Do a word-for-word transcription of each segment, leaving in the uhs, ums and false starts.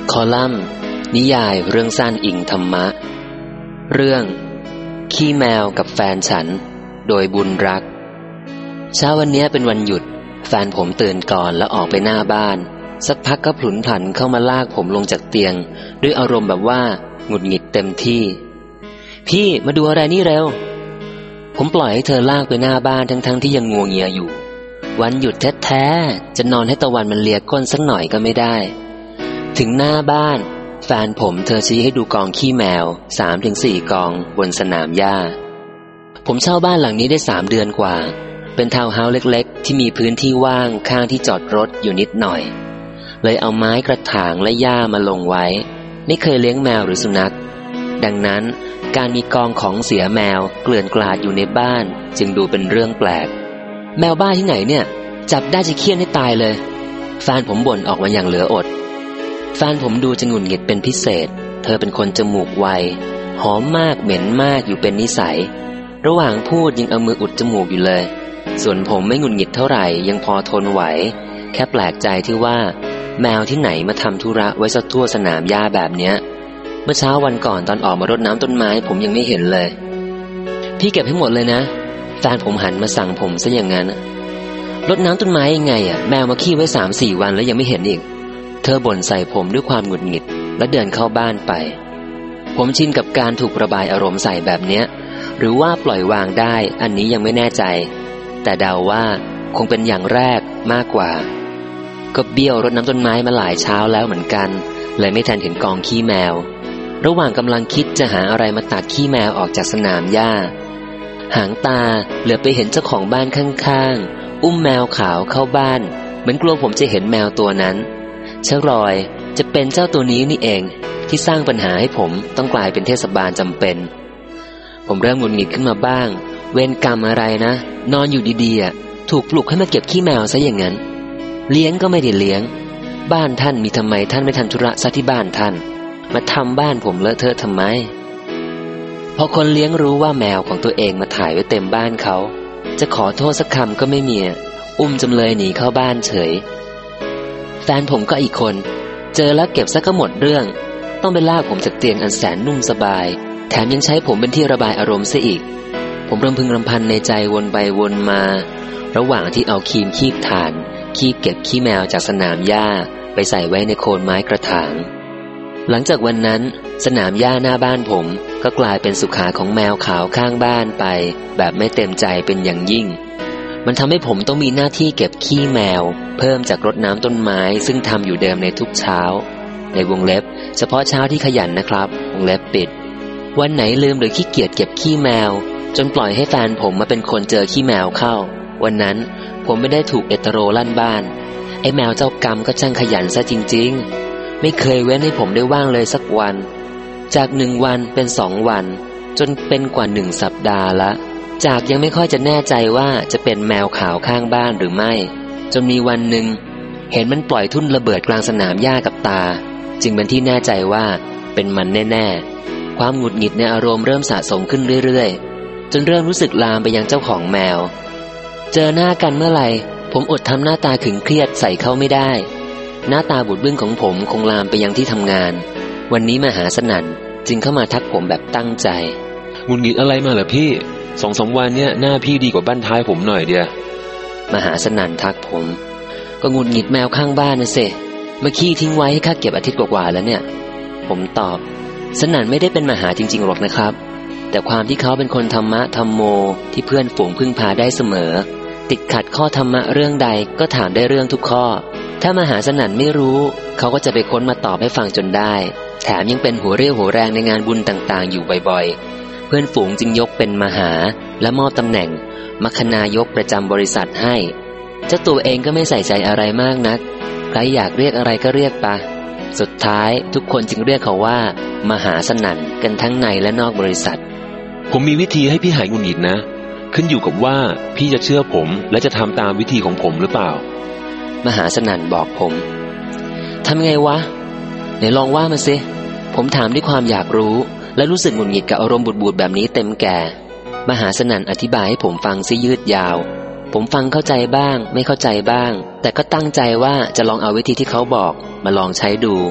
คอลัมน์นิยายเรื่องสั้นอิงธรรมะเรื่องขี้แมวกับแฟนฉันโดยบุญรักเช้าวันนี้เป็นวันหยุดแฟนผมตื่นก่อนแล้วออกไปหน้าบ้านสักพักก็ผลุนผันเข้ามาลากผมลงจากเตียงด้วยอารมณ์แบบว่าหงุดหงิดเต็มที่พี่มาดูอะไรนี่เร็วผมปล่อยให้เธอลากไปหน้าบ้านทั้งๆที่ยังงัวเงียอยู่วันหยุดแท้ๆจะนอนให้ตะวันมันเลียก้นสักหน่อยก็ไม่ได้ถึงหน้าบ้านแฟนผมเธอชี้ให้ดูกองขี้แมว สามถึงสี่ กองบนสนามหญ้าผมเช่าบ้านหลังนี้ได้สามเดือนกว่าเป็นทาวน์เฮาส์เล็กๆที่มีพื้นที่ว่างข้างที่จอดรถอยู่นิดหน่อยเลยเอาไม้กระถางและหญ้ามาลงไว้ไม่เคยเลี้ยงแมวหรือสุนัขดังนั้นการมีกองของเสียแมวเกลื่อนกลาดอยู่ในบ้านจึงดูเป็นเรื่องแปลกแมวบ้าที่ไหนเนี่ยจับได้จะเคี่ยนให้ตายเลยแฟนผมบ่นออกมาอย่างเหลืออดแฟนผมดูจะหงุดหงิดเป็นพิเศษเธอเป็นคนจมูกไวหอมมากเหม็นมากอยู่เป็นนิสัยระหว่างพูดยังเอามืออุดจมูกอยู่เลยส่วนผมไม่หงุดหงิดเท่าไหร่ยังพอทนไหวแค่แปลกใจที่ว่าแมวที่ไหนมาทำธุระไว้ซะทั่วสนามหญ้าแบบเนี้ยเมื่อเช้าวันก่อนตอนออกมารดน้ำต้นไม้ผมยังไม่เห็นเลยพี่เก็บให้หมดเลยนะแฟนผมหันมาสั่งผมซะอย่างนั้นรดน้ำต้นไม้ยังไงอ่ะแมวมาขี้ไว้ สามสี่ วันแล้วยังไม่เห็นอีกเธอบ่นใส่ผมด้วยความหงุดหงิดและเดินเข้าบ้านไปผมชินกับการถูกระบายอารมณ์ใส่แบบเนี้ยหรือว่าปล่อยวางได้อันนี้ยังไม่แน่ใจแต่เดาว่าคงเป็นอย่างแรกมากกว่าก็เบี้ยวรดน้ำต้นไม้มาหลายเช้าแล้วเหมือนกันเลยไม่ทันเห็นกองขี้แมวระหว่างกำลังคิดจะหาอะไรมาตัดขี้แมวออกจากสนามหญ้าหางตาเหลือไปเห็นเจ้าของบ้านข้างๆอุ้มแมวขาวเข้าบ้านเหมือนกลัวผมจะเห็นแมวตัวนั้นชะรอยจะเป็นเจ้าตัวนี้นี่เองที่สร้างปัญหาให้ผมต้องกลายเป็นเทศบาลจำเป็นผมเริ่มหงุดหงิดขึ้นมาบ้างเวรกรรมอะไรนะนอนอยู่ดีๆอ่ะถูกปลุกให้มาเก็บขี้แมวซะอย่างนั้นเลี้ยงก็ไม่ได้เลี้ยงบ้านท่านมีทำไมท่านไม่ทำธุระซะที่บ้านท่านมาทำบ้านผมเลอะเทอะทำไมพอคนเลี้ยงรู้ว่าแมวของตัวเองมาถ่ายไว้เต็มบ้านเขาจะขอโทษสักคำก็ไม่มีอุ้มจำเลยหนีเข้าบ้านเฉยแฟนผมก็อีกคนเจอแล้วเก็บซะก็หมดเรื่องต้องไปลากผมจากเตียงอันแสนนุ่มสบายแถมยังใช้ผมเป็นที่ระบายอารมณ์ซะอีกผมรำพึงรำพันในใจวนไปวนมาระหว่างที่เอาครีมคีบถ่านคีบเก็บขี้แมวจากสนามหญ้าไปใส่ไว้ในโคนไม้กระถางหลังจากวันนั้นสนามหญ้าหน้าบ้านผมก็กลายเป็นสุขาของแมวขาวข้างบ้านไปแบบไม่เต็มใจเป็นอย่างยิ่งมันทำให้ผมต้องมีหน้าที่เก็บขี้แมวเพิ่มจากรดน้ำต้นไม้ซึ่งทำอยู่เดิมในทุกเช้าในวงเล็บเฉพาะเช้าที่ขยันนะครับวงเล็บปิดวันไหนลืมหรือขี้เกียจเก็บขี้แมวจนปล่อยให้แฟนผมมาเป็นคนเจอขี้แมวเข้าวันนั้นผมไม่ได้ถูกเอตโรลั่นบ้านไอ้แมวเจ้ากรรมก็ช่างขยันซะจริงๆไม่เคยเว้นให้ผมได้ว่างเลยสักวันจากหนึ่งวันเป็นสองวันจนเป็นกว่าหนึ่งสัปดาห์ละจากยังไม่ค่อยจะแน่ใจว่าจะเป็นแมวขาวข้างบ้านหรือไม่จนมีวันหนึ่งเห็นมันปล่อยทุ่นระเบิดกลางสนามหญ้ากับตาจึงเป็นที่แน่ใจว่าเป็นมันแน่ๆความหงุดหงิดในอารมณ์เริ่มสะสมขึ้นเรื่อยๆจนเริ่มรู้สึกลามไปยังเจ้าของแมวเจอหน้ากันเมื่อไหร่ผมอดทำหน้าตาขึงเครียดใส่เขาไม่ได้หน้าตาบูดบึ้งของผมคงลามไปยังที่ทำงานวันนี้มหาสนั่นจึงเข้ามาทักผมแบบตั้งใจหงุดหงิดอะไรมาเหรอพี่สองสามวันเนี้ยหน้าพี่ดีกว่าบ้านท้ายผมหน่อยเดียวมหาสนั่นทักผมก็หงุดหงิดแมวข้างบ้านนะเสมาขี้ทิ้งไว้ให้ข้าเก็บอาทิตย์กว่าๆแล้วเนี่ยผมตอบสนั่นไม่ได้เป็นมหาจริงๆหรอกนะครับแต่ความที่เขาเป็นคนธรรมะธรรมโมที่เพื่อนฝูงพึ่งพาได้เสมอติดขัดข้อธรรมะเรื่องใดก็ถามได้เรื่องทุกข้อถ้ามหาสนั่นไม่รู้เขาก็จะไปค้นมาตอบให้ฟังจนได้แถมยังเป็นหัวเรี่ยวหัวแรงในงานบุญต่างๆอยู่บ่อยๆเพื่อนฝูงจึงยกเป็นมหาและมอบตำแหน่งมัคคณายกประจำบริษัทให้เจ้าตัวเองก็ไม่ใส่ใจอะไรมากนักใครอยากเรียกอะไรก็เรียกปะสุดท้ายทุกคนจึงเรียกเขาว่ามหาสนั่นกันทั้งในและนอกบริษัทผมมีวิธีให้พี่หายหงุดหงิดนะขึ้นอยู่กับว่าพี่จะเชื่อผมและจะทำตามวิธีของผมหรือเปล่ามหาสนั่นบอกผมทำไงวะไหนลองว่ามาสิผมถามด้วยความอยากรู้และรู้สึกหงุดหงิดกับอารมณ์บูดๆแบบนี้เต็มแก่มหาสนั่นอธิบายให้ผมฟังซิยืดยาวผมฟังเข้าใจบ้างไม่เข้าใจบ้างแต่ก็ตั้งใจว่าจะลองเอาวิธีที่เขาบอกมาลองใช้ดู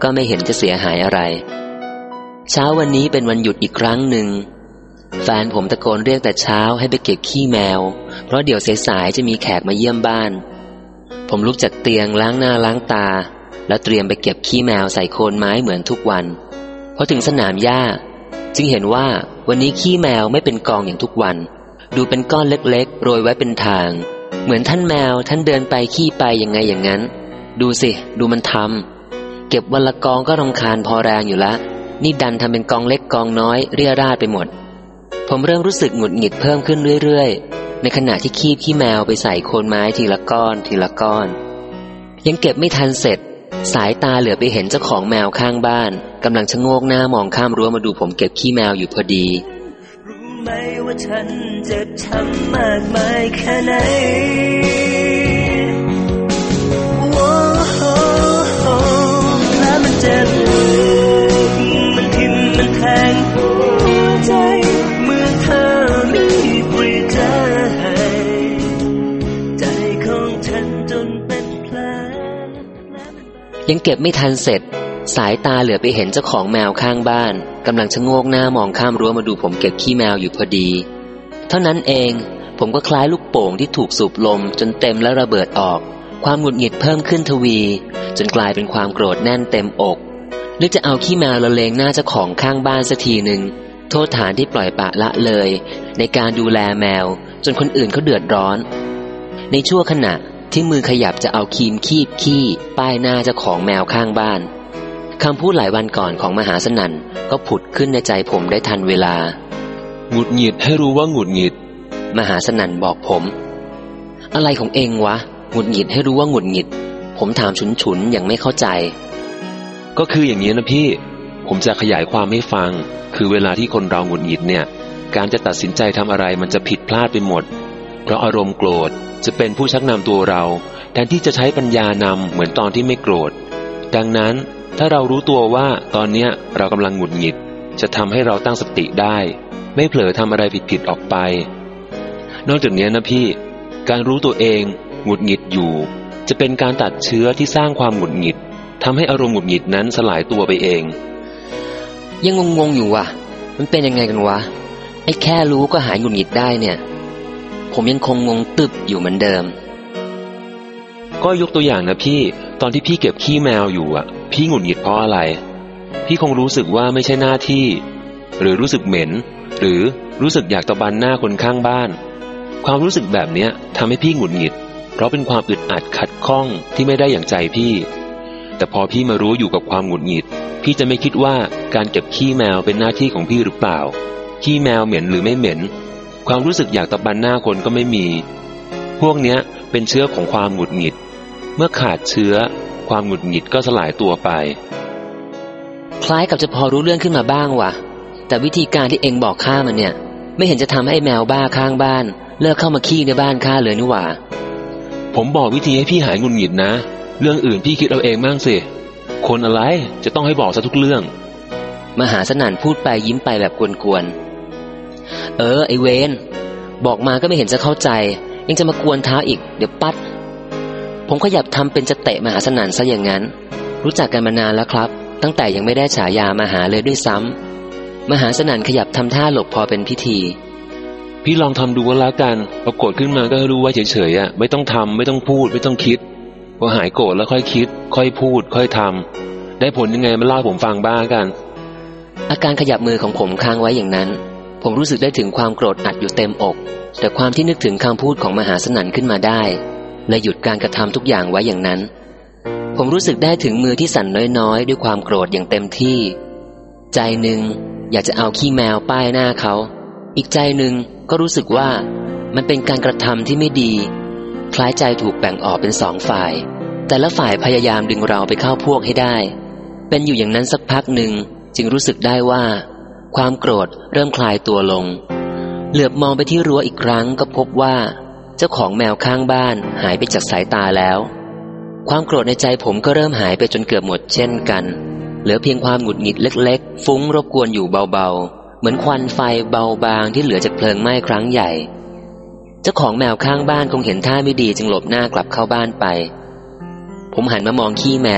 ก็ไม่เห็นจะเสียหายอะไรเช้าวันนี้เป็นวันหยุดอีกครั้งหนึ่งแฟนผมตะโกนเรียกแต่เช้าให้ไปเก็บขี้แมวเพราะเดี๋ยวสายๆจะมีแขกมาเยี่ยมบ้านผมลุกจากเตียงล้างหน้าล้างตาแล้วเตรียมไปเก็บขี้แมวใส่โคนไม้เหมือนทุกวันพอถึงสนามหญ้าจึงเห็นว่าวันนี้ขี้แมวไม่เป็นกองอย่างทุกวันดูเป็นก้อนเล็กๆโรยไว้เป็นทางเหมือนท่านแมวท่านเดินไปขี้ไปยังไงอย่างนั้นดูสิดูมันทำเก็บวันละกองก็รำคาญพอแรงอยู่ละนี่ดันทำเป็นกองเล็กกองน้อยเรี่ยราดไปหมดผมเริ่มรู้สึกหงุดหงิดเพิ่มขึ้นเรื่อยๆในขณะที่คีบขี้แมวไปใส่โคนไม้ทีละก้อนทีละก้อนยังเก็บไม่ทันเสร็จสายตาเหลือไปเห็นเจ้าของแมวข้างบ้านกำลังชะโงกหน้ามองข้ามรั้วมาดูผมเก็บขี้แมวอยู่พอดีรู้ไหมว่าฉันเจ็บช้ำมากมายแค่ไหนโอ้โหและมันเจ็บมันทิ่มมันแทงหัวใจเมื่อเธอมีปริใจใจของฉันจนเป็นแผลยังเก็บไม่ทันเสร็จสายตาเหลือไปเห็นเจ้าของแมวข้างบ้านกำลังชะโงกหน้ามองข้ามรั้วมาดูผมเก็บขี้แมวอยู่พอดีเท่านั้นเองผมก็คล้ายลูกโป่งที่ถูกสูบลมจนเต็มและระเบิดออกความหงุดหงิดเพิ่มขึ้นทวีจนกลายเป็นความโกรธแน่นเต็มอกนึกจะเอาขี้แมวละเลงหน้าเจ้าของข้างบ้านสักทีหนึ่งโทษฐานที่ปล่อยปละละเลยในการดูแลแมวจนคนอื่นเขาเดือดร้อนในชั่วขณะที่มือขยับจะเอาครีมคีบขี้ป้ายหน้าเจ้าของแมวข้างบ้านคำพูดหลายวันก่อนของมหาสนั่นก็ผุดขึ้นในใจผมได้ทันเวลาหงุดหงิดให้รู้ว่าหงุดหงิดมหาสนั่นบอกผมอะไรของเองวะหงุดหงิดให้รู้ว่าหงุดหงิดผมถามฉุนๆอย่างไม่เข้าใจก็คืออย่างนี้นะพี่ผมจะขยายความให้ฟังคือเวลาที่คนเราหงุดหงิดเนี่ยการจะตัดสินใจทำอะไรมันจะผิดพลาดไปหมดเพราะอารมณ์โกรธจะเป็นผู้ชักนำตัวเราแทนที่จะใช้ปัญญานำเหมือนตอนที่ไม่โกรธดังนั้นถ้าเรารู้ตัวว่าตอนเนี้ยเรากำลังหงุดหงิดจะทำให้เราตั้งสติได้ไม่เผลอทำอะไรผิดๆออกไปนอกจากนี้นะพี่การรู้ตัวเองหงุดหงิดอยู่จะเป็นการตัดเชื้อที่สร้างความหงุดหงิดทำให้อารมณ์หงุดหงิดนั้นสลายตัวไปเองยังงงๆอยู่ว่ะมันเป็นยังไงกันวะไอ้แค่รู้ก็หายหงุดหงิดได้เนี่ยผมยังคงงงตึบอยู่เหมือนเดิมก็ยกตัวอย่างนะพี่ตอนที่พี่เก็บขี้แมวอยู่อ่ะพี่หงุดหงิดเพราะอะไรพี่คงรู้สึกว่าไม่ใช่หน้าที่หรือรู้สึกเหม็นหรือรู้สึกอยากตะบันหน้าคนข้างบ้านความรู้สึกแบบเนี้ยทำให้พี่หงุดหงิดเพราะเป็นความอึดอัดขัดข้องที่ไม่ได้อย่างใจพี่แต่พอพี่มารู้อยู่กับความหงุดหงิดพี่จะไม่คิดว่าการเก็บขี้แมวเป็นหน้าที่ของพี่หรือเปล่าขี้แมวเหม็นหรือไม่เหม็นความรู้สึกอยากตะบันหน้าคนก็ไม่มีพวกเนี้ยเป็นเชื้อของความหงุดหงิดเมื่อขาดเชื้อความหงุดหงิดก็สลายตัวไปคล้ายกับจะพอรู้เรื่องขึ้นมาบ้างว่ะแต่วิธีการที่เองบอกข้ามันเนี่ยไม่เห็นจะทำให้แมวบ้าข้างบ้านเลิกเข้ามาขี้ในบ้านข้าเลยนี่หว่าผมบอกวิธีให้พี่หายหงุดหงิดนะเรื่องอื่นพี่คิดเอาเองบ้างสิคนอะไรจะต้องให้บอกซะทุกเรื่องมหาสนั่นพูดไปยิ้มไปแบบกวนๆเออไอเวนบอกมาก็ไม่เห็นจะเข้าใจยังจะมากวนเท้าอีกเดี๋ยวปัดผมขยับทำเป็นจะเตะมหาสนั่นซะอย่างนั้นรู้จักกันมานานแล้วครับตั้งแต่ยังไม่ได้ฉายามหาเลยด้วยซ้ำมหาสนั่นขยับทำท่าหลบพอเป็นพิธีพี่ลองทำดูว่าละกันพอโกรธขึ้นมาก็รู้ไว้เฉยๆอ่ะไม่ต้องทำไม่ต้องพูดไม่ต้องคิดพอหายโกรธแล้วค่อยคิดค่อยพูดค่อยทำได้ผลยังไงมาเล่าให้ผมฟังบ้างกันอาการขยับมือของผมค้างไว้อย่างนั้นผมรู้สึกได้ถึงความโกรธอัดอยู่เต็มอกแต่ความที่นึกถึงคำพูดของมหาสนั่นขึ้นมาได้และหยุดการกระทำทุกอย่างไว้อย่างนั้นผมรู้สึกได้ถึงมือที่สั่นน้อยๆด้วยความโกรธอย่างเต็มที่ใจหนึ่งอยากจะเอาขี้แมวป้ายหน้าเขาอีกใจหนึ่งก็รู้สึกว่ามันเป็นการกระทำที่ไม่ดีคล้ายใจถูกแบ่งออกเป็นสองฝ่ายแต่ละฝ่ายพยายามดึงเราไปเข้าพวกให้ได้เป็นอยู่อย่างนั้นสักพักหนึ่งจึงรู้สึกได้ว่าความโกรธเริ่มคลายตัวลงเหลือบมองไปที่รั้วอีกครั้งก็พบว่าเจ้าของแมวข้างบ้านหายไปจากสายตาแล้วความโกรธในใจผมก็เริ่มหายไปจนเกือบหมดเช่นกันเหลือเพียงความหงุดหงิดเล็กๆฟุ้งรบกวนอยู่เบาๆเหมือนควันไฟเบาบางที่เหลือจากเพลิงไหม้ครั้งใหญ่เจ้าของแมวข้างบ้านคงเห็นท่าไม่ดีจึงหลบหน้ากลับเข้าบ้านไปผมหันมามองขี้แมว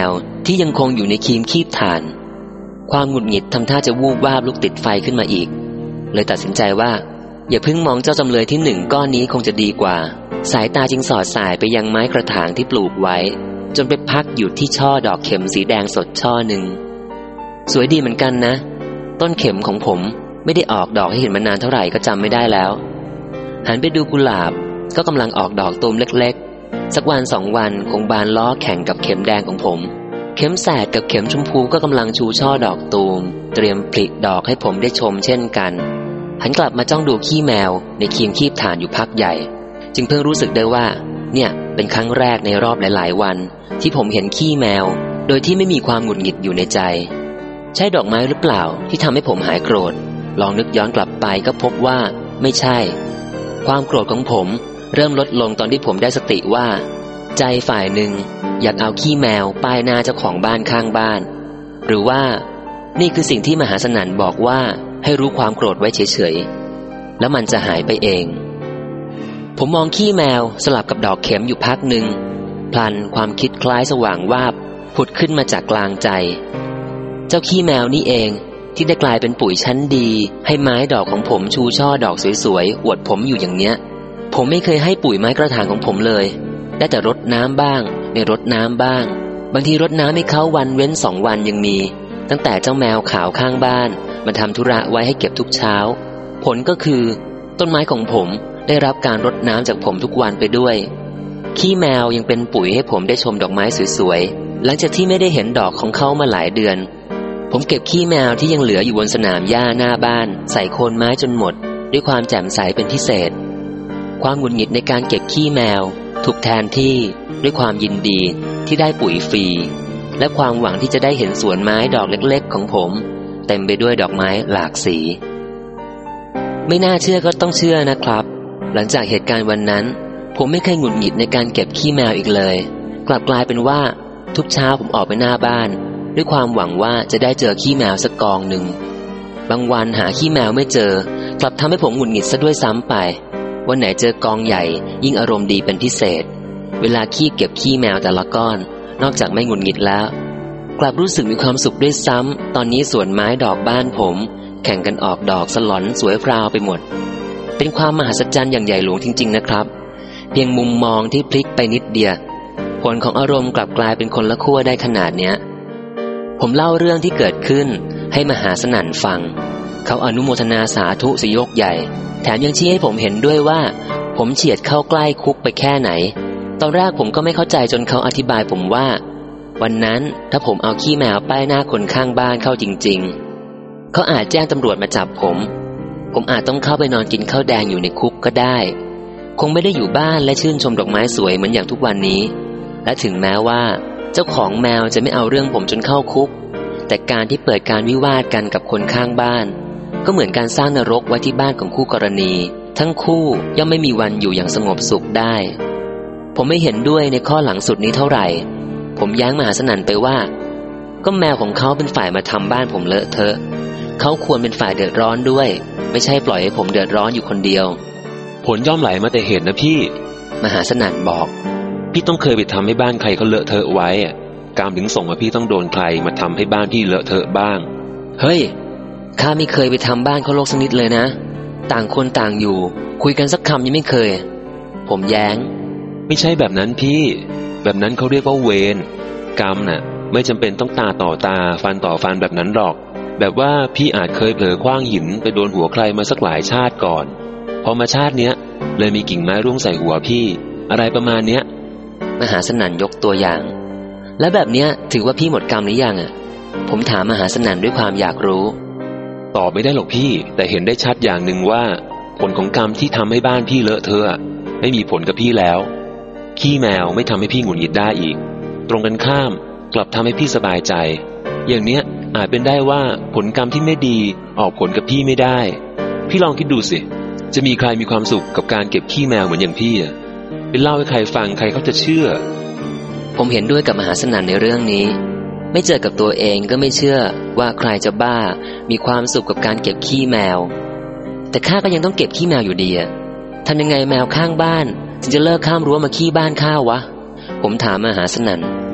ที่ยังคงอยู่ในครีมคีบถ่านความหงุดหงิดทำท่าจะวูบวาบลุกติดไฟขึ้นมาอีกเลยตัดสินใจว่าอย่าเพิ่งมองเจ้าจำเลยที่หนึ่งก้อนนี้คงจะดีกว่าสายตาจึงสอดสายไปยังไม้กระถางที่ปลูกไว้จนไปพักอยู่ที่ช่อดอกเข็มสีแดงสดช่อหนึ่งสวยดีเหมือนกันนะต้นเข็มของผมไม่ได้ออกดอกให้เห็นมานานเท่าไหร่ก็จำไม่ได้แล้วหันไปดูกุหลาบก็กำลังออกดอกตูมเล็กๆสักวันสองวันคงบานล้อแข่งกับเข็มแดงของผมเข็มแสดกับเข็มชมพูก็กำลังชูช่อดอกตูมเตรียมผลิดอกให้ผมได้ชมเช่นกันหันกลับมาจ้องดูขี้แมวในครีมคีบถ่านอยู่พักใหญ่จึงเพิ่งรู้สึกได้ว่าเนี่ยเป็นครั้งแรกในรอบหลายๆวันที่ผมเห็นขี้แมวโดยที่ไม่มีความหงุดหงิดอยู่ในใจใช่ดอกไม้หรือเปล่าที่ทำให้ผมหายโกรธลองนึกย้อนกลับไปก็พบว่าไม่ใช่ความโกรธของผมเริ่มลดลงตอนที่ผมได้สติว่าใจฝ่ายหนึ่งอยากเอาขี้แมวป้ายหน้าเจ้าของบ้านข้างบ้านหรือว่านี่คือสิ่งที่มหาสนั่นบอกว่าให้รู้ความโกรธไว้เฉยๆแล้วมันจะหายไปเองผมมองขี้แมวสลับกับดอกเข็มอยู่พักหนึ่งพลันความคิดคล้ายสว่างวาบผุดขึ้นมาจากกลางใจเจ้าขี้แมวนี่เองที่ได้กลายเป็นปุ๋ยชั้นดีให้ไม้ดอกของผมชูช่อดอกสวยๆอวดผมอยู่อย่างเนี้ยผมไม่เคยให้ปุ๋ยไม้กระถางของผมเลยได้แต่รดน้ำบ้างไม่รดน้ำบ้างบางทีรดน้ำให้เขาวันเว้นสองวันยังมีตั้งแต่เจ้าแมวขาวข้างบ้านมาทำธุระไว้ให้เก็บทุกเช้าผลก็คือต้นไม้ของผมได้รับการรดน้ำจากผมทุกวันไปด้วยขี้แมวยังเป็นปุ๋ยให้ผมได้ชมดอกไม้สวยๆหลังจากที่ไม่ได้เห็นดอกของเขามาหลายเดือนผมเก็บขี้แมวที่ยังเหลืออยู่บนสนามหญ้าหน้าบ้านใส่โคนไม้จนหมดด้วยความแจ่มใสเป็นพิเศษความหงุดหงิดในการเก็บขี้แมวถูกแทนที่ด้วยความยินดีที่ได้ปุ๋ยฟรีและความหวังที่จะได้เห็นสวนไม้ดอกเล็กๆของผมเต็มไปด้วยดอกไม้หลากสีไม่น่าเชื่อก็ต้องเชื่อนะครับหลังจากเหตุการณ์วันนั้นผมไม่เคยหงุดหงิดในการเก็บขี้แมวอีกเลยกลับกลายเป็นว่าทุกเช้าผมออกไปหน้าบ้านด้วยความหวังว่าจะได้เจอขี้แมวสักกองหนึ่งบางวันหาขี้แมวไม่เจอกลับทำให้ผมหงุดหงิดซะด้วยซ้ำไปวันไหนเจอกองใหญ่ยิ่งอารมณ์ดีเป็นพิเศษเวลาขี้เก็บขี้แมวแต่ละก้อนนอกจากไม่หงุดหงิดแล้วกลับรู้สึกมีความสุขด้วยซ้ำตอนนี้สวนไม้ดอกบ้านผมแข่งกันออกดอกสลอนสวยพราวไปหมดเป็นความมหัศจรรย์อย่างใหญ่หลวงจริงๆนะครับเพียงมุมมองที่พลิกไปนิดเดียวผลของอารมณ์กลับกลายเป็นคนละขั้วได้ขนาดเนี้ยผมเล่าเรื่องที่เกิดขึ้นให้มหาสนั่นฟังเขาอนุโมทนาสาธุสยกใหญ่แถมยังชี้ให้ผมเห็นด้วยว่าผมเฉียดเข้าใกล้คุกไปแค่ไหนตอนแรกผมก็ไม่เข้าใจจนเขาอธิบายผมว่าวันนั้นถ้าผมเอาขี้แมวป้ายหน้าคนข้างบ้านเข้าจริงๆเขาอาจแจ้งตำรวจมาจับผมผมอาจต้องเข้าไปนอนกินข้าวแดงอยู่ในคุกก็ได้คงไม่ได้อยู่บ้านและชื่นชมดอกไม้สวยเหมือนอย่างทุกวันนี้และถึงแม้ว่าเจ้าของแมวจะไม่เอาเรื่องผมจนเข้าคุกแต่การที่เปิดการวิวาทกันกับคนข้างบ้านก็เหมือนการสร้างนรกไว้ที่บ้านของคู่กรณีทั้งคู่ย่อมไม่มีวันอยู่อย่างสงบสุขได้ผมไม่เห็นด้วยในข้อหลังสุดนี้เท่าไหร่ผมย้างมหาสนั่นไปว่าก็แมวของเขาเป็นฝ่ายมาทำบ้านผมเลอะเทอะเขาควรเป็นฝ่ายเดือดร้อนด้วยไม่ใช่ปล่อยให้ผมเดือดร้อนอยู่คนเดียวผลย่อมไหลมาแต่เหตุนะพี่มหาสนั่นบอกพี่ต้องเคยไปทำให้บ้านใครเขาเลอะเทอะไว้กรรมถึงส่งมาพี่ต้องโดนใครมาทำให้บ้านพี่เลอะเทอะบ้างเฮ้ยข้าไม่เคยไปทำบ้านเขาโลกสักนิดเลยนะต่างคนต่างอยู่คุยกันสักคำยังไม่เคยผมแย้งไม่ใช่แบบนั้นพี่แบบนั้นเขาเรียกว่าเวรกรรมน่ะไม่จำเป็นต้องตาต่อตาฟันต่อฟันแบบนั้นหรอกแบบว่าพี่อาจเคยเผลอคว้างหินไปโดนหัวใครมาสักหลายชาติก่อนพอมาชาติเนี้ยเลยมีกิ่งไม้ร่วงใส่หัวพี่อะไรประมาณเนี้ยมหาสนั่นยกตัวอย่างแล้วแบบเนี้ยถือว่าพี่หมดกรรมหรือยังอ่ะผมถามมหาสนั่นด้วยความอยากรู้ตอบไม่ได้หรอกพี่แต่เห็นได้ชัดอย่างหนึ่งว่าผลของกรรมที่ทำให้บ้านพี่เลอะเทอะไม่มีผลกับพี่แล้วขี้แมวไม่ทำให้พี่หงุดหงิดได้อีกตรงกันข้ามกลับทำให้พี่สบายใจอย่างเนี้ยอาจเป็นได้ว่าผลกรรมที่ไม่ดีออกผลกับพี่ไม่ได้พี่ลองคิดดูสิจะมีใครมีความสุขกับการเก็บขี้แมวเหมือนอย่างพี่อ่ะเป็นเล่าให้ใครฟังใครเขาจะเชื่อผมเห็นด้วยกับมหาสนั่นในเรื่องนี้ไม่เจอกับตัวเองก็ไม่เชื่อว่าใครจะบ้ามีความสุขกับการเก็บขี้แมวแต่ข้าก็ยังต้องเก็บขี้แมวอยู่ดีอ่ะทำยังไงแมวข้างบ้านถึงจะเลิกข้ามรั้วมาขี้บ้านข้าวะผมถามมหาสนั่น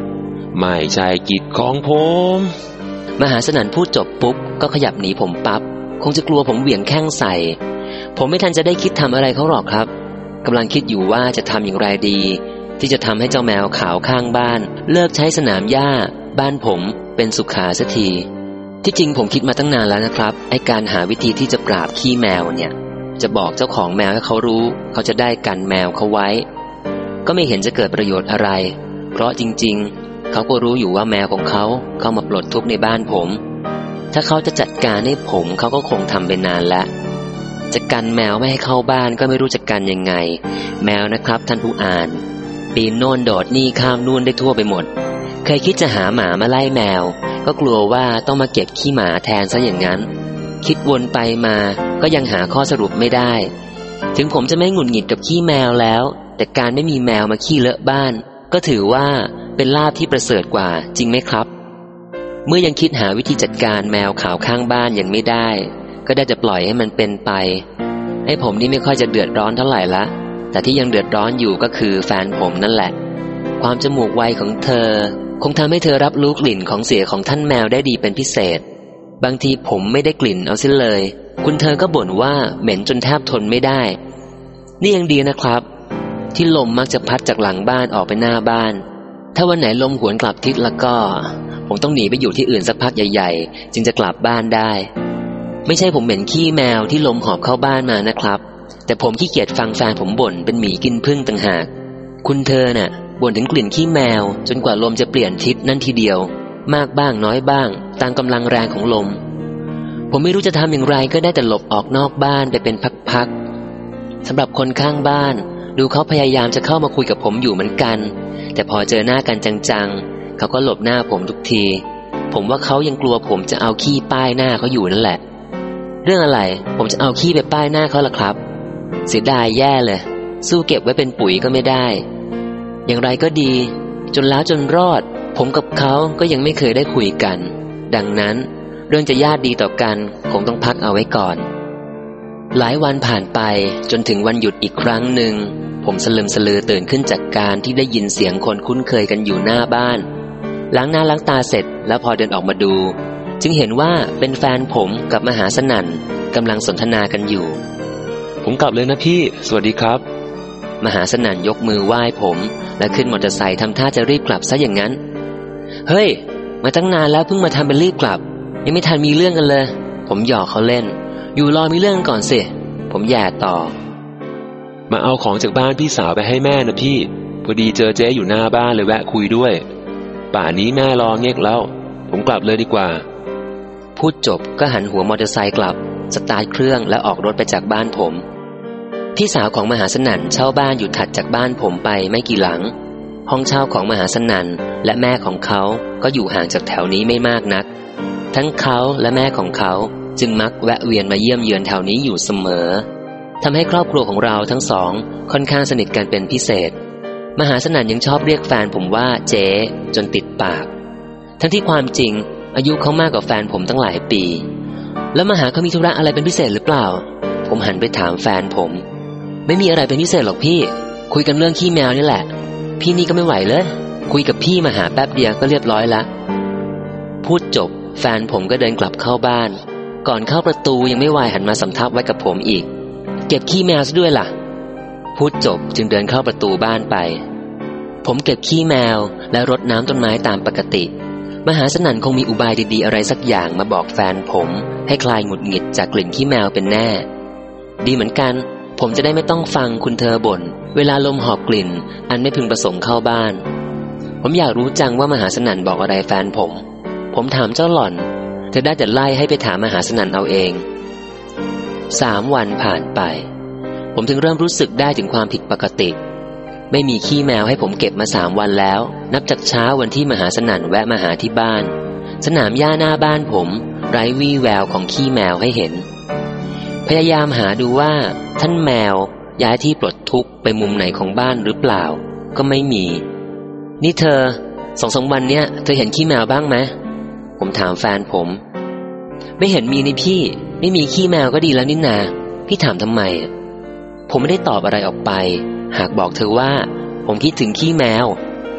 ไม่ใช่กิจของผมมหาสนั่นพูดจบปุ๊บก็ขยับหนีผมปั๊บคงจะกลัวผมเหวี่ยงแข้งใส่ผมไม่ทันจะได้คิดทำอะไรเขาหรอกครับกำลังคิดอยู่ว่าจะทำอย่างไรดีที่จะทำให้เจ้าแมวขาวข้างบ้านเลิกใช้สนามหญ้าบ้านผมเป็นสุขาสักทีที่จริงผมคิดมาตั้งนานแล้วนะครับไอ้การหาวิธีที่จะปราบขี้แมวเนี่ยจะบอกเจ้าของแมวให้เขารู้เขาจะได้กันแมวเขาไว้ก็ไม่เห็นจะเกิดประโยชน์อะไรเพราะจริงๆเขาก็รู้อยู่ว่าแมวของเขาเข้ามาปลดทุกข์ในบ้านผมถ้าเขาจะจัดการให้ผมเขาก็คงทำไปนานแล้วจะกันแมวไม่ให้เข้าบ้านก็ไม่รู้จะกันยังไงแมวนะครับท่านผู้อ่านปีนโน่นโดดนี่ข้ามนู่นได้ทั่วไปหมดเคยคิดจะหาหมามาไล่แมวก็กลัวว่าต้องมาเก็บขี้หมาแทนซะอย่างนั้นคิดวนไปมาก็ยังหาข้อสรุปไม่ได้ถึงผมจะไม่หงุดหงิดกับขี้แมวแล้วแต่การไม่มีแมวมาขี้เลอะบ้านก็ถือว่าเป็นลาภที่ประเสริฐกว่าจริงไหมครับเมื่อยังคิดหาวิธีจัดการแมวขาวข้างบ้านยังไม่ได้ก็ได้จะปล่อยให้มันเป็นไปให้ผมนี่ไม่ค่อยจะเดือดร้อนเท่าไหร่ละแต่ที่ยังเดือดร้อนอยู่ก็คือแฟนผมนั่นแหละความจมูกไวของเธอคงทำให้เธอรับรู้กลิ่นของเสียของท่านแมวได้ดีเป็นพิเศษบางทีผมไม่ได้กลิ่นเอาเสียเลยคุณเธอก็บ่นว่าเหม็นจนแทบทนไม่ได้นี่ยังดีนะครับที่ลมมักจะพัดจากหลังบ้านออกไปหน้าบ้านถ้าวันไหนลมหวนกลับทิศแล้วก็ผมต้องหนีไปอยู่ที่อื่นสักพักใหญ่ๆจึงจะกลับบ้านได้ไม่ใช่ผมเหม็นขี้แมวที่ลมหอบเข้าบ้านมานะครับแต่ผมขี้เกียจฟังแฟนผมบ่นเป็นหมีกินผึ้งต่างหากคุณเธอน่ะบ่นถึงกลิ่นขี้แมวจนกว่าลมจะเปลี่ยนทิศนั่นทีเดียวมากบ้างน้อยบ้างตามกำลังแรงของลมผมไม่รู้จะทำอย่างไรก็ได้แต่หลบออกนอกบ้านไปเป็นพักๆสำหรับคนข้างบ้านดูเขาพยายามจะเข้ามาคุยกับผมอยู่เหมือนกันแต่พอเจอหน้ากันจังๆเขาก็หลบหน้าผมทุกทีผมว่าเขายังกลัวผมจะเอาขี้ป้ายหน้าเขาอยู่นั่นแหละเรื่องอะไรผมจะเอาขี้ไปป้ายหน้าเขาล่ะครับเสียดายแย่เลยสู้เก็บไว้เป็นปุ๋ยก็ไม่ได้อย่างไรก็ดีจนแล้วจนรอดผมกับเขาก็ยังไม่เคยได้คุยกันดังนั้นเรื่องจะญาติดีต่อกันคงต้องพักเอาไว้ก่อนหลายวันผ่านไปจนถึงวันหยุดอีกครั้งหนึ่งผมสลึมสลือตื่นขึ้นจากการที่ได้ยินเสียงคนคุ้นเคยกันอยู่หน้าบ้านล้างหน้าล้างตาเสร็จแล้วพอเดินออกมาดูจึงเห็นว่าเป็นแฟนผมกับมหาสนั่นกำลังสนทนากันอยู่ผมกลับเลยนะพี่สวัสดีครับมหาสนั่นยกมือไหว้ผมและขึ้นมอเตอร์ไซค์ทำท่าจะรีบกลับซะอย่างนั้นเฮ้ยมาตั้งนานแล้วเพิ่งมาทำเป็นรีบกลับยังไม่ทันมีเรื่องกันเลยผมหยอกเขาเล่นอยู่รอมีเรื่องก่อนสิผมแย่ต่อมาเอาของจากบ้านพี่สาวไปให้แม่นะพี่พอดีเจอเจ๊อยู่หน้าบ้านเลยแวะคุยด้วยป่านนี้แม่รอเงียกแล้วผมกลับเลยดีกว่าพูดจบก็หันหัวมอเตอร์ไซค์กลับสตาร์ทเครื่องและออกรถไปจากบ้านผมพี่สาวของมหาสนั่นเช่าบ้านอยู่ถัดจากบ้านผมไปไม่กี่หลังห้องเช่าของมหาสนั่นและแม่ของเขาก็อยู่ห่างจากแถวนี้ไม่มากนักทั้งเขาและแม่ของเขาจึงมักแวะเวียนมาเยี่ยมเยือนแถวนี้อยู่เสมอทำให้ครอบครัวของเราทั้งสองค่อนข้างสนิทกันเป็นพิเศษมหาสนั่นยังชอบเรียกแฟนผมว่าเจ๊จนติดปากทั้งที่ความจริงอายุเขามากกว่าแฟนผมตั้งหลายปีแล้วมหาเขามีธุระอะไรเป็นพิเศษหรือเปล่าผมหันไปถามแฟนผมไม่มีอะไรเป็นพิเศษหรอกพี่คุยกันเรื่องขี้แมวนี่แหละพี่นี่ก็ไม่ไหวเลยคุยกับพี่มหาแป๊บเดียวก็เรียบร้อยละพูดจบแฟนผมก็เดินกลับเข้าบ้านก่อนเข้าประตูยังไม่วายหันมาสำทับไว้กับผมอีกเก็บขี้แมวซะด้วยล่ะพูดจบจึงเดินเข้าประตูบ้านไปผมเก็บขี้แมวและรดน้ำต้นไม้ตามปกติมหาสนั่นคงมีอุบายดีๆอะไรสักอย่างมาบอกแฟนผมให้คลายหงุดหงิดจากกลิ่นขี้แมวเป็นแน่ดีเหมือนกันผมจะได้ไม่ต้องฟังคุณเธอบ่นเวลาลมหอบกลิ่นอันไม่พึงประสงค์เข้าบ้านผมอยากรู้จังว่ามหาสนั่นบอกอะไรแฟนผมผมถามเจ้าหล่อนเธอได้แต่ไล่ให้ไปถามมหาสนั่นเอาเองสามวันผ่านไปผมถึงเริ่มรู้สึกได้ถึงความผิดปกติไม่มีขี้แมวให้ผมเก็บมาสามวันแล้วนับจากเช้าวันที่มหาสนั่นแวะมาหาที่บ้านสนามหญ้าหน้าบ้านผมไร้วี่แววของขี้แมวให้เห็นพยายามหาดูว่าท่านแมวย้ายที่ปลดทุกข์ไปมุมไหนของบ้านหรือเปล่าก็ไม่มีนี่เธอสองสามวันเนี้ยเธอเห็นขี้แมวบ้างไหมผมถามแฟนผมไม่เห็นมีนี่พี่ไม่มีขี้แมวก็ดีแล้วนี่นาพี่ถามทำไมผมไม่ได้ตอบอะไรออกไปหากบอกเธอว่าผมคิดถึงขี้แมว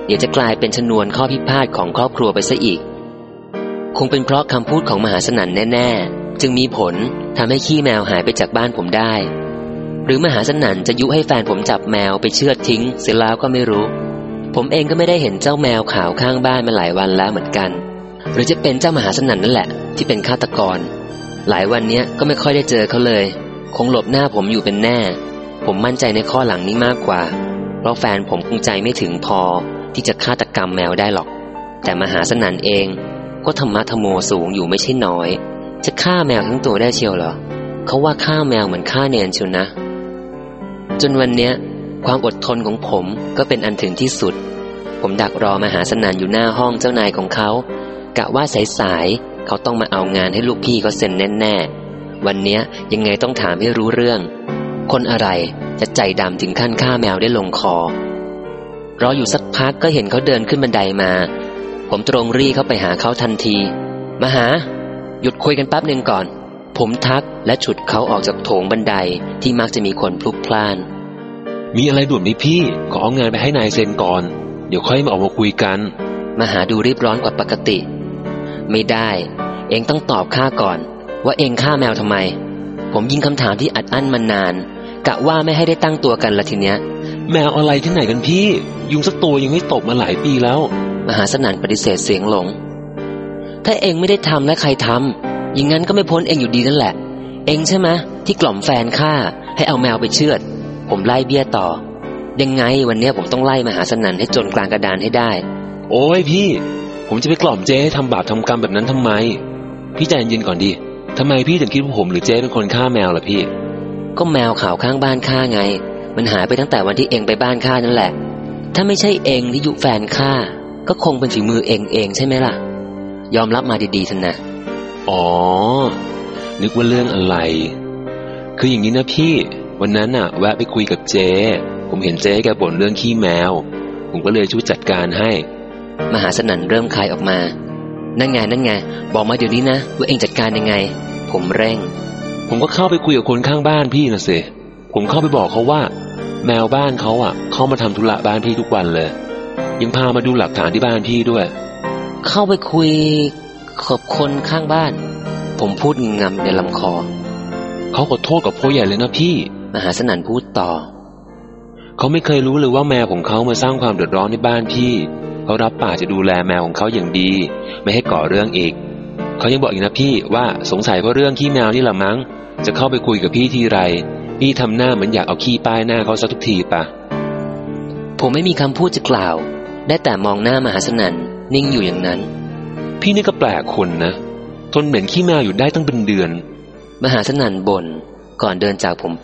ดี๋ยวจะกลายเป็นชนวนข้อพิพาทของครอบครัวไปซะอีกคงเป็นเพราะคำพูดของมหาสนั่นแน่ๆจึงมีผลทำให้ขี้แมวหายไปจากบ้านผมได้หรือมหาสนั่นจะยุให้แฟนผมจับแมวไปเชือดทิ้งเสียแล้วก็ไม่รู้ผมเองก็ไม่ได้เห็นเจ้าแมวขาวข้างบ้านมาหลายวันแล้วเหมือนกันหรือจะเป็นเจ้ามหาสนั่นนั่นแหละที่เป็นฆาตกรหลายวันนี้ก็ไม่ค่อยได้เจอเขาเลยคงหลบหน้าผมอยู่เป็นแน่ผมมั่นใจในข้อหลังนี้มากกว่าเพราะแฟนผมคงใจไม่ถึงพอที่จะฆาตกรรมแมวได้หรอกแต่มหาสนั่นเองก็ธรรมะธรรโมสูงอยู่ไม่ใช่น้อยจะฆ่าแมวทั้งตัวได้เชียวเหรอเขาว่าฆ่าแมวเหมือนฆ่าเนรเชียวนะจนวันเนี้ยความอดทนของผมก็เป็นอันถึงที่สุดผมดักรอมหาสนั่นอยู่หน้าห้องเจ้านายของเขากะว่าสายๆเขาต้องมาเอางานให้ลูกพี่เขาเซ็นแน่ๆวันเนี้ยยังไงต้องถามให้รู้เรื่องคนอะไรจะใจดำถึงขั้นฆ่าแมวได้ลงคอรออยู่สักพักก็เห็นเขาเดินขึ้นบันไดมาผมตรงรีเข้าไปหาเขาทันทีมาหาหยุดคุยกันแป๊บหนึ่งก่อนผมทักและฉุดเขาออกจากโถงบันไดที่มักจะมีคนพลุกพล่านมีอะไรด่วนไหมพี่ขอเอางานไปให้นายเซ็นก่อนเดี๋ยวค่อยมาออกมาคุยกันมาหาดูรีบร้อนกว่าปกติไม่ได้เองต้องตอบข้าก่อนว่าเองฆ่าแมวทำไมผมยิงคำถามที่อัดอั้นมานานกะว่าไม่ให้ได้ตั้งตัวกันละทีเนี้ยแมวอะไรที่ไหนกันพี่ยุงสักตัวยังไม่ตกมาหลายปีแล้วมหาสนั่นปฏิเสธเสียงหลงถ้าเองไม่ได้ทำและใครทำอย่างนั้นก็ไม่พ้นเองอยู่ดีนั่นแหละเองใช่ไหมที่กล่อมแฟนข้าให้เอาแมวไปเชือดผมไล่เบี้ยต่อยังไงวันนี้ผมต้องไล่มหาสนั่นให้จนกลางกระดานให้ได้โอ้ยพี่ผมจะไปกล่อมเจ๊ให้ทำบาปทำกรรมแบบนั้นทำไมพี่ใจเย็นก่อนดิทำไมพี่ถึงคิดว่าผมหรือเจ๊เป็นคนฆ่าแมวล่ะพี่ก็แมวขาวข้างบ้านข้าไงมันหายไปตั้งแต่วันที่เองไปบ้านข้านั่นแหละถ้าไม่ใช่เองที่ยุแฟนข้าก็คงเป็นฝีมือเองเองใช่ไหมล่ะยอมรับมาดีๆท่านนะอ๋อนึกว่าเรื่องอะไรคืออย่างนี้นะพี่วันนั้นน่ะแวะไปคุยกับเจ๊ผมเห็นเจ๊แกบ่นเรื่องขี้แมวผมก็เลยช่วยจัดการให้มหาสนั่นเริ่มคลายออกมานั่นไงนั่นไงบอกมาเดี๋ยวนี้นะว่าเองจัดการยังไงผมเร่งผมก็เข้าไปคุยกับคนข้างบ้านพี่นะสิผมเข้าไปบอกเขาว่าแมวบ้านเขาอ่ะเข้ามาทำธุระบ้านพี่ทุกวันเลยยังพามาดูหลักฐานที่บ้านพี่ด้วยเข้าไปคุยกับคนข้างบ้านผมพูดงำในลำคอเขาขอโทษกับพ่อใหญ่เลยนะพี่มหาสนั่นพูดต่อเขาไม่เคยรู้เลยว่าแมวของเขามาสร้างความเดือดร้อนในบ้านพี่เขารับปากจะดูแลแมวของเขาอย่างดีไม่ให้ก่อเรื่องอีกเขายังบอกอีกนะพี่ว่าสงสัยเพราะเรื่องขี้แมวนี่แหละมั้งจะเข้าไปคุยกับพี่ทีไรพี่ทำหน้าเหมือนอยากเอาขี้ป้ายหน้าเขาซะทุกทีปะผมไม่มีคำพูดจะกล่าวได้แต่มองหน้ามหาสนั่นนิ่งอยู่อย่างนั้นพี่นี่ก็แปลกคนนะทนเหม็นขี้แมวอยู่ได้ตั้งเป็นเดือนมหาสนั่นบ่นก่อนเดินจากผมไป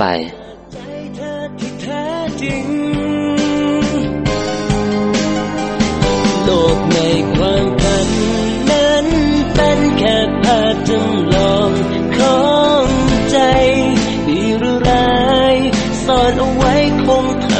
โลกในความฝันนั้นเป็นแค่ภาพจำลองของใจดีหรือร้ายซ่อนเอาไว้คง